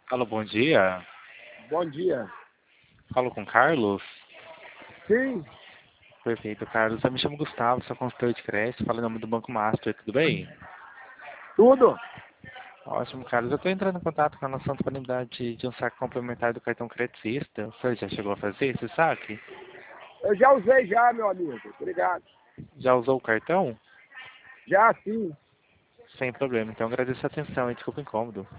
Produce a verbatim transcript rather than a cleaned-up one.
Alô, bom dia. Bom dia. Falo com Carlos? Sim, Perfeito, Carlos. Eu me chamo Gustavo, sou consultor de crédito, falo em nome do Banco Master, tudo bem? tudo. Ótimo, Carlos. Eu estou entrando em contato com a nossa disponibilidade de um saque complementar do cartão creditista. O senhor já chegou a fazer esse saque? Eu já usei já, meu amigo. Obrigado. Já usou o cartão? Já sim. Sem problema. Então agradeço a atenção e desculpa o incômodo.